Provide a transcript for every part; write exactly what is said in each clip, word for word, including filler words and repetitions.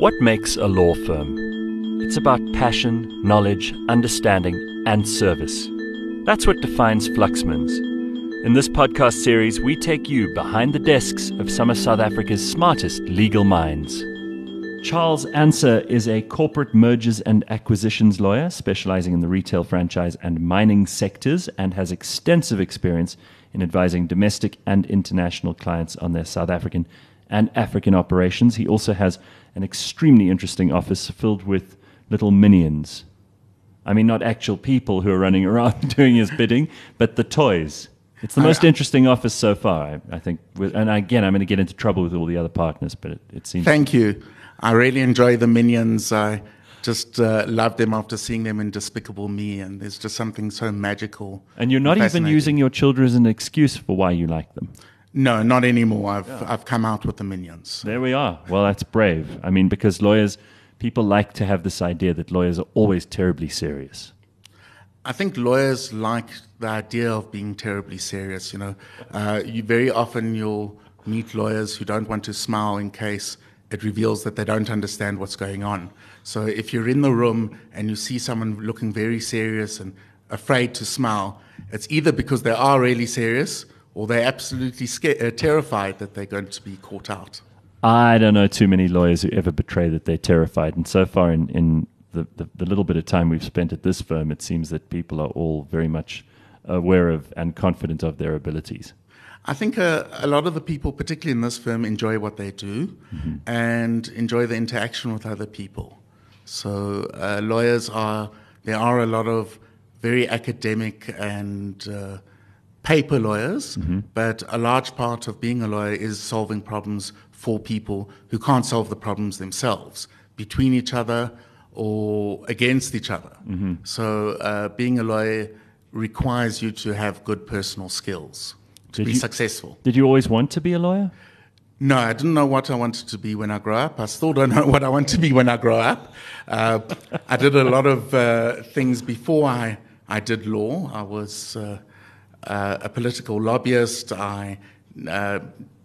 What makes a law firm? It's about passion, knowledge, understanding, and service. That's what defines Fluxmans. In this podcast series, we take you behind the desks of some of South Africa's smartest legal minds. Charles Anser is a corporate mergers and acquisitions lawyer specializing in the retail, franchise, and mining sectors, and has extensive experience in advising domestic and international clients on their South African and African operations. He also has an extremely interesting office filled with little minions. I mean, not actual people who are running around doing his bidding, but the toys. It's the most I, interesting office so far, I, I think. With, and again, I'm going to get into trouble with all the other partners, but it, it seems... Thank you. I really enjoy the minions. I just uh, love them after seeing them in Despicable Me, and there's just something so magical. And you're not even using your children as an excuse for why you like them. No, not anymore. I've yeah. I've come out with the minions. There we are. Well, that's brave. I mean, because lawyers, people like to have this idea that lawyers are always terribly serious. I think lawyers like the idea of being terribly serious. You know, uh, you very often you'll meet lawyers who don't want to smile in case it reveals that they don't understand what's going on. So if you're in the room and you see someone looking very serious and afraid to smile, it's either because they are really serious or they're absolutely scared, uh, terrified that they're going to be caught out. I don't know too many lawyers who ever betray that they're terrified. And so far in, in the, the, the little bit of time we've spent at this firm, it seems that people are all very much aware of and confident of their abilities. I think uh, a lot of the people, particularly in this firm, enjoy what they do mm-hmm. and enjoy the interaction with other people. So uh, lawyers are, there are a lot of very academic and uh, paper lawyers, mm-hmm. but a large part of being a lawyer is solving problems for people who can't solve the problems themselves, between each other or against each other. Mm-hmm. So uh, being a lawyer requires you to have good personal skills to did be you, successful. Did you always want to be a lawyer? No, I didn't know what I wanted to be when I grow up. I still don't know what I want to be when I grow up. Uh, I did a lot of uh, things before I, I did law. I was uh, uh, a political lobbyist. I uh,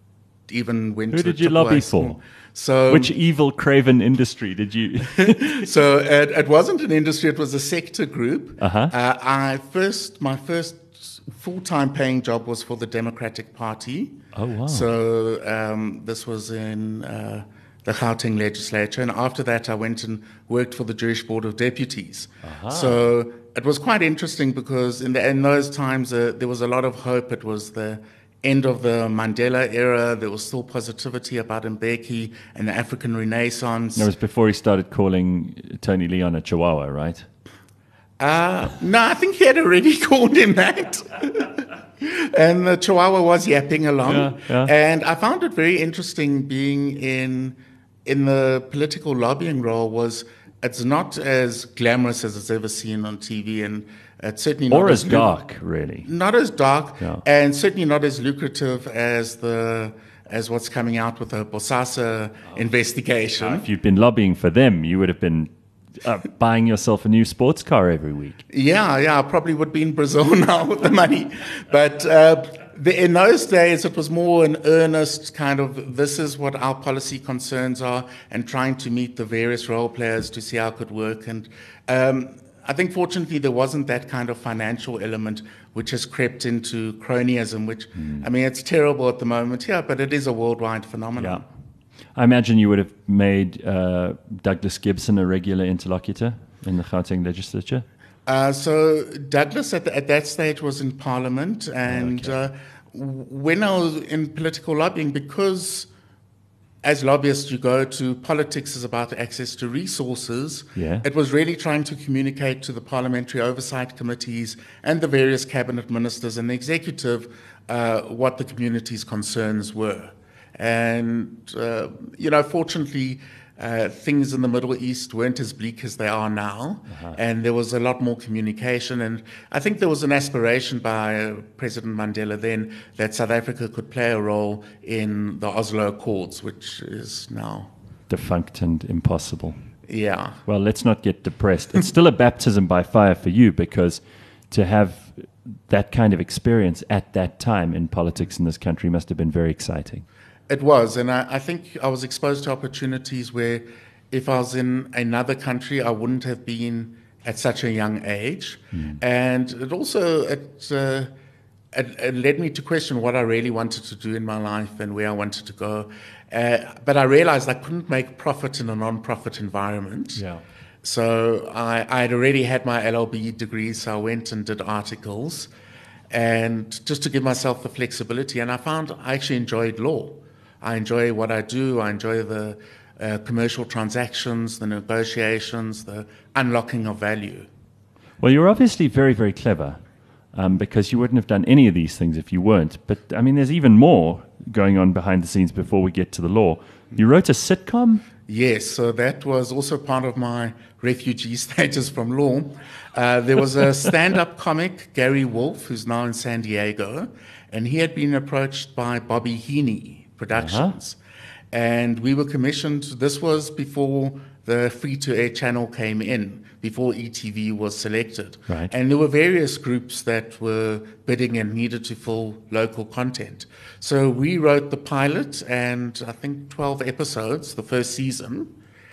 even went Who to... Who did you lobby for? So, Which evil, craven industry did you... so it, it wasn't an industry, it was a sector group. Uh-huh. Uh, I first, my first full-time paying job was for the Democratic Party. Oh, wow. So um, this was in uh, the Gauteng legislature. And after that, I went and worked for the Jewish Board of Deputies. Uh-huh. So it was quite interesting because in, the, in those times, uh, there was a lot of hope. It was the end of the Mandela era. There was still positivity about Mbeki and the African Renaissance. That was before he started calling Tony Leon a Chihuahua, right? Uh, no, I think he had already called him that. And the Chihuahua was yapping along. Yeah, yeah. And I found it very interesting being in in the political lobbying role. Was it's not as glamorous as it's ever seen on T V, and it's certainly not or as, as dark, lu- really. Not as dark, yeah. and certainly not as lucrative as the as what's coming out with the Bosasa oh. investigation. Now, if you'd been lobbying for them, you would have been Uh, buying yourself a new sports car every week. Yeah, yeah, I probably would be in Brazil now with the money. But uh, the, in those days, it was more an earnest kind of, this is what our policy concerns are, and trying to meet the various role players to see how it could work. And um, I think, fortunately, there wasn't that kind of financial element which has crept into cronyism, which, mm. I mean, it's terrible at the moment, yeah, but it is a worldwide phenomenon. Yeah. I imagine you would have made uh, Douglas Gibson a regular interlocutor in the Gauteng legislature. Uh, so Douglas at, the, at that stage was in Parliament, and okay. uh, when I was in political lobbying, because as lobbyists you go to, politics is about access to resources, yeah. it was really trying to communicate to the parliamentary oversight committees and the various cabinet ministers and the executive uh, what the community's concerns were. And, uh, you know, fortunately, uh, things in the Middle East weren't as bleak as they are now. Uh-huh. And there was a lot more communication. And I think there was an aspiration by uh, President Mandela then that South Africa could play a role in the Oslo Accords, which is now defunct and impossible. Yeah. Well, let's not get depressed. It's still a baptism by fire for you, because to have that kind of experience at that time in politics in this country must have been very exciting. It was, and I, I think I was exposed to opportunities where if I was in another country, I wouldn't have been at such a young age. Mm. And it also it, uh, it, it led me to question what I really wanted to do in my life and where I wanted to go. Uh, but I realized I couldn't make profit in a non-profit environment. Yeah. So I, I had already had my L L B degree, so I went and did articles, and just to give myself the flexibility. And I found I actually enjoyed law. I enjoy what I do. I enjoy the uh, commercial transactions, the negotiations, the unlocking of value. Well, you're obviously very, very clever, um, because you wouldn't have done any of these things if you weren't. But, I mean, there's even more going on behind the scenes before we get to the law. You wrote a sitcom? Yes, so that was also part of my refugee status from law. Uh, there was a stand-up comic, Gary Wolf, who's now in San Diego, and he had been approached by Bobby Heaney Productions. Uh-huh. And we were commissioned, this was before the free-to-air channel came in, before E T V was selected. Right. And there were various groups that were bidding and needed to fill local content. So we wrote the pilot and I think twelve episodes, the first season.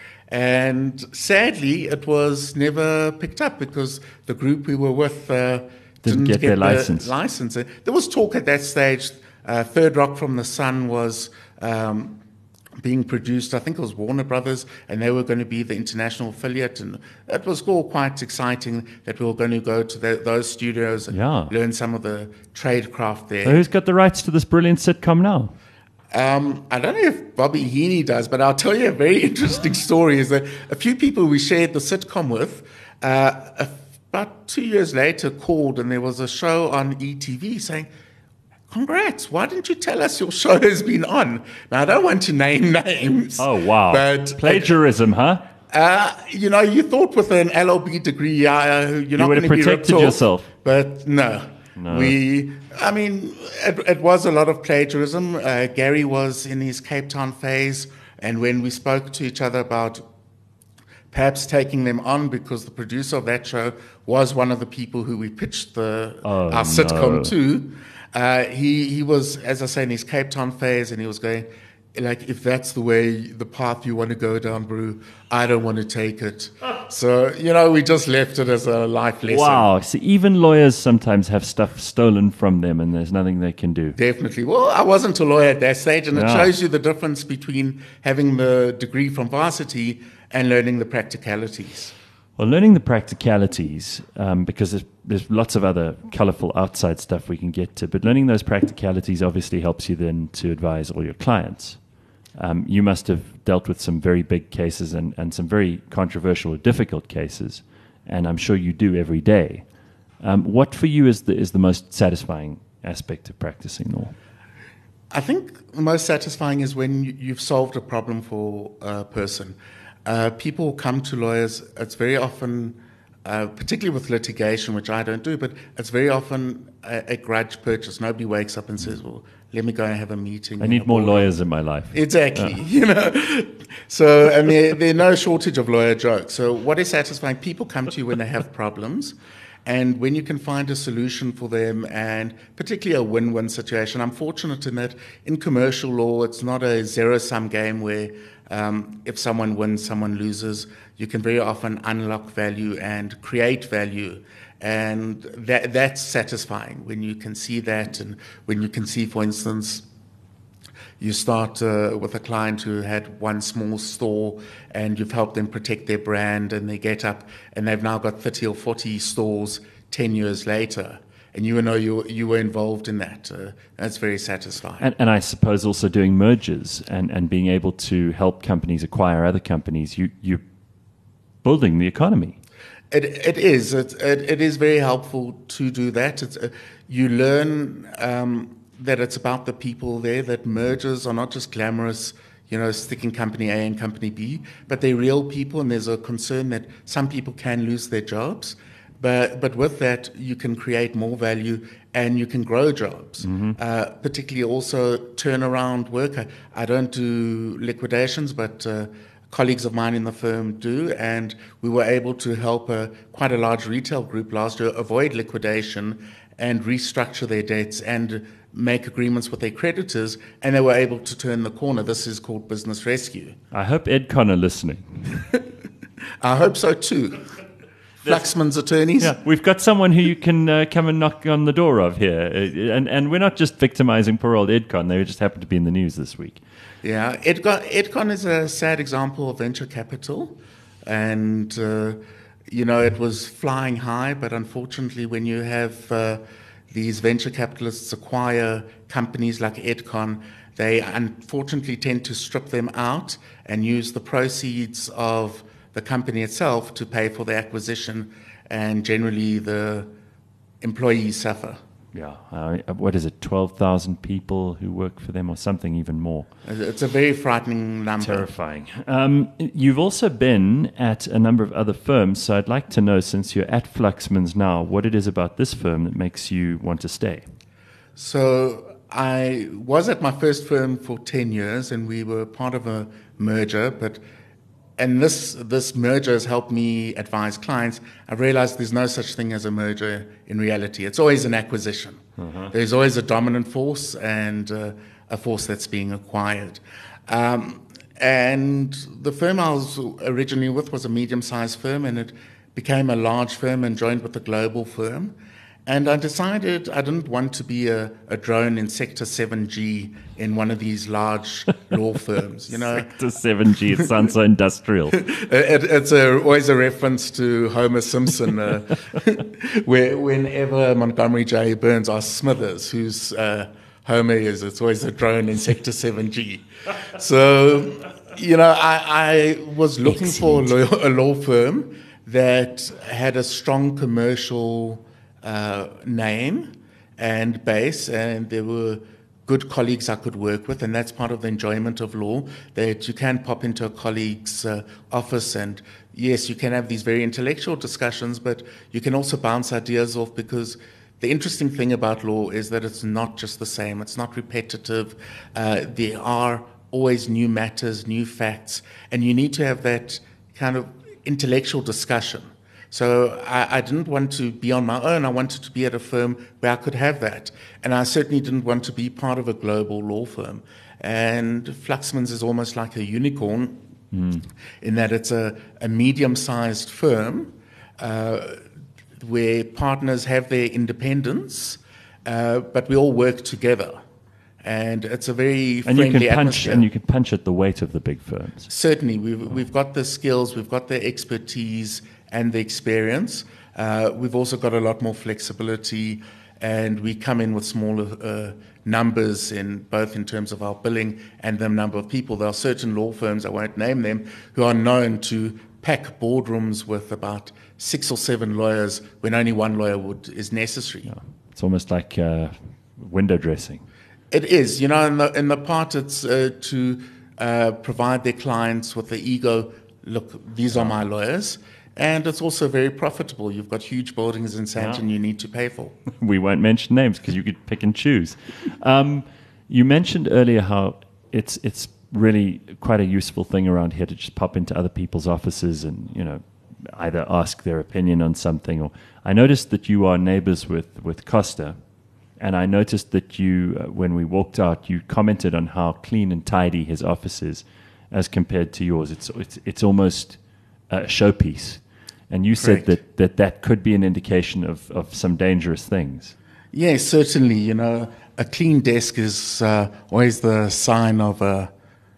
And sadly, it was never picked up because the group we were with uh, didn't, didn't get, get their license. license. There was talk at that stage. Uh, Third Rock from the Sun was um, being produced. I think it was Warner Brothers, and they were going to be the international affiliate. And it was all quite exciting that we were going to go to the, those studios and yeah. learn some of the trade craft there. So who's got the rights to this brilliant sitcom now? Um, I don't know if Bobby Heaney does, but I'll tell you a very interesting story. Is that a few people we shared the sitcom with, uh, about two years later, called, and there was a show on E T V saying, "Congrats! Why didn't you tell us your show has been on?" Now I don't want to name names. Oh wow! But plagiarism, huh? Uh, you know, you thought with an L L B degree, uh, you're you not would going have to be ripped protected off, yourself, but no. No. We, I mean, it, it was a lot of plagiarism. Uh, Gary was in his Cape Town phase, and when we spoke to each other about perhaps taking them on, because the producer of that show was one of the people who we pitched the oh, our sitcom no. to, uh, he he was, as I say, in his Cape Town phase, and he was going, like, if that's the way, the path you want to go down, Brew, I don't want to take it. So, you know, we just left it as a life lesson. Wow. See, even lawyers sometimes have stuff stolen from them and there's nothing they can do. Definitely. Well, I wasn't a lawyer at that stage, and yeah. it shows you the difference between having the degree from varsity and learning the practicalities. Well, learning the practicalities, um, because there's, there's lots of other colorful outside stuff we can get to, but learning those practicalities obviously helps you then to advise all your clients. Um, you must have dealt with some very big cases and, and some very controversial or difficult cases, and I'm sure you do every day. Um, what for you is the, is the most satisfying aspect of practicing law? I think the most satisfying is when you've solved a problem for a person. Uh, people come to lawyers, it's very often, uh, particularly with litigation, which I don't do, but it's very often a, a grudge purchase. Nobody wakes up and says, well, let me go and have a meeting. I need more lawyers in my life. Exactly. Yeah. You know, so and there, there's no shortage of lawyer jokes. So what is satisfying? People come to you when they have problems, and when you can find a solution for them, and particularly a win-win situation. I'm fortunate in that in commercial law, it's not a zero-sum game where um, if someone wins, someone loses. You can very often unlock value and create value. And that that's satisfying when you can see that, and when you can see, for instance, you start uh, with a client who had one small store and you've helped them protect their brand, and they get up and they've now got thirty or forty stores ten years later. And you know you you were involved in that. Uh, that's very satisfying. And, and I suppose also doing mergers and, and being able to help companies acquire other companies, you, you're building the economy. It it is it it, it is very helpful to do that. It's, uh, you learn um, that it's about the people there. That mergers are not just glamorous, you know, sticking company A and company B, but they're real people, and there's a concern that some people can lose their jobs. But but with that, you can create more value and you can grow jobs. Mm-hmm. Uh, particularly also turnaround work. I, I don't do liquidations, but uh, colleagues of mine in the firm do, and we were able to help a, quite a large retail group last year avoid liquidation and restructure their debts and make agreements with their creditors, and they were able to turn the corner. This is called business rescue. I hope Edcon are listening. I hope so too. Fluxman's attorneys. Yeah, we've got someone who you can uh, come and knock on the door of here. Uh, and, and we're not just victimizing poor old Edcon. They just happen to be in the news this week. Yeah, Edcon, Edcon is a sad example of venture capital. And, uh, you know, it was flying high, but unfortunately when you have uh, these venture capitalists acquire companies like Edcon, they unfortunately tend to strip them out and use the proceeds of the company itself to pay for the acquisition, and generally the employees suffer. Yeah, uh, what is it, twelve thousand people who work for them or something even more? It's a very frightening number. Terrifying. Um, you've also been at a number of other firms, so I'd like to know, since you're at Fluxman's now, what it is about this firm that makes you want to stay. So I was at my first firm for ten years, and we were part of a merger, but And this this merger has helped me advise clients. I've realized there's no such thing as a merger in reality. It's always an acquisition. Uh-huh. There's always a dominant force and uh, a force that's being acquired. Um, and the firm I was originally with was a medium-sized firm, and it became a large firm and joined with a global firm. And I decided I didn't want to be a, a drone in Sector seven G in one of these large law firms. You know, Sector seven G, it sounds so industrial. it, it's a, always a reference to Homer Simpson, uh, where whenever Montgomery J. Burns asks Smithers whose uh, Homer is, it's always a drone in Sector seven G. So, you know, I, I was looking Excellent. for a law, a law firm that had a strong commercial Uh, name and base, and there were good colleagues I could work with, and that's part of the enjoyment of law, that you can pop into a colleague's uh, office, and yes, you can have these very intellectual discussions, but you can also bounce ideas off, because the interesting thing about law is that it's not just the same, it's not repetitive, uh, there are always new matters, new facts, and you need to have that kind of intellectual discussion. So I, I didn't want to be on my own. I wanted to be at a firm where I could have that. And I certainly didn't want to be part of a global law firm. And Fluxman's is almost like a unicorn mm. in that it's a, a medium-sized firm uh, where partners have their independence, uh, but we all work together. And it's a very and friendly you can punch, atmosphere. And you can punch at the weight of the big firms. Certainly. We've, we've got the skills, we've got the expertise and the experience. Uh, we've also got a lot more flexibility, and we come in with smaller uh, numbers in both in terms of our billing and the number of people. There are certain law firms, I won't name them, who are known to pack boardrooms with about six or seven lawyers when only one lawyer would is necessary. Yeah. It's almost like uh, window dressing. It is. You know, in the, in the part it's uh, to uh, provide their clients with the ego, look, these are my lawyers. And it's also very profitable. You've got huge buildings in Sandton yeah. you need to pay for. We won't mention names because you could pick and choose. Um, you mentioned earlier how it's it's really quite a useful thing around here to just pop into other people's offices and, you know, either ask their opinion on something. Or I noticed that you are neighbors with, with Costa, and I noticed that you, uh, when we walked out, you commented on how clean and tidy his office is as compared to yours. It's it's, it's almost a showpiece. And you Correct. said that, that that could be an indication of, of some dangerous things. Yes, certainly. You know, a clean desk is uh, always the sign of a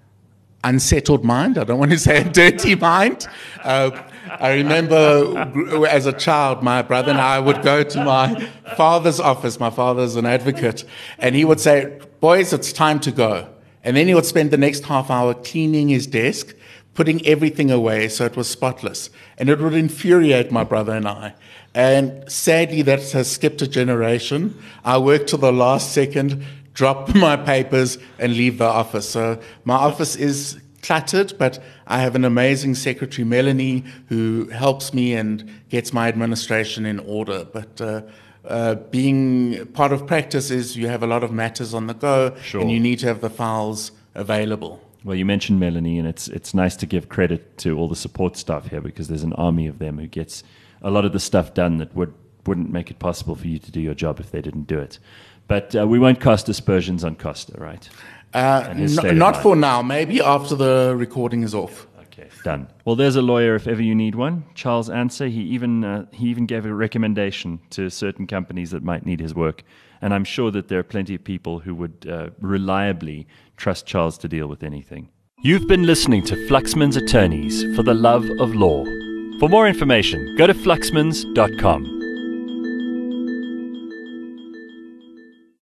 unsettled mind. I don't want to say a dirty mind. Uh, I remember as a child, my brother and I would go to my father's office. My father's an advocate. And he would say, boys, it's time to go. And then he would spend the next half hour cleaning his desk, putting everything away so it was spotless. And it would infuriate my brother and I. And sadly, that has skipped a generation. I work till the last second, drop my papers, and leave the office. So my office is cluttered, but I have an amazing secretary, Melanie, who helps me and gets my administration in order. But uh, uh, being part of practice is you have a lot of matters on the go, sure. and you need to have the files available. Well, you mentioned Melanie, and it's it's nice to give credit to all the support staff here, because there's an army of them who gets a lot of the stuff done that would, wouldn't make it possible for you to do your job if they didn't do it. But uh, we won't cast aspersions on Costa, right? Uh, n- not for now. Maybe after the recording is off. Okay, done. Well, there's a lawyer if ever you need one. Charles Answer. He even uh, he even gave a recommendation to certain companies that might need his work. And I'm sure that there are plenty of people who would uh, reliably trust Charles to deal with anything. You've been listening to Fluxman's Attorneys for the Love of Law. For more information, go to fluxmans dot com.